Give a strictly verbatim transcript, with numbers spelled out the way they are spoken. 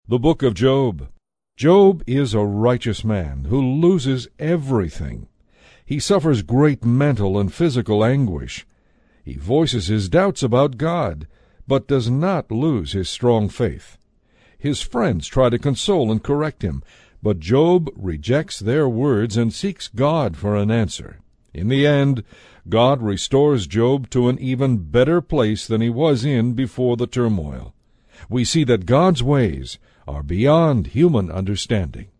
The Book of Job. Job is a righteous man who loses everything. He suffers great mental and physical anguish. He voices his doubts about God, but does not lose his strong faith. His friends try to console and correct him, but Job rejects their words and seeks God for an answer. In the end, God restores Job to an even better place than he was in before the turmoil. We see that God's ways are beyond human understanding.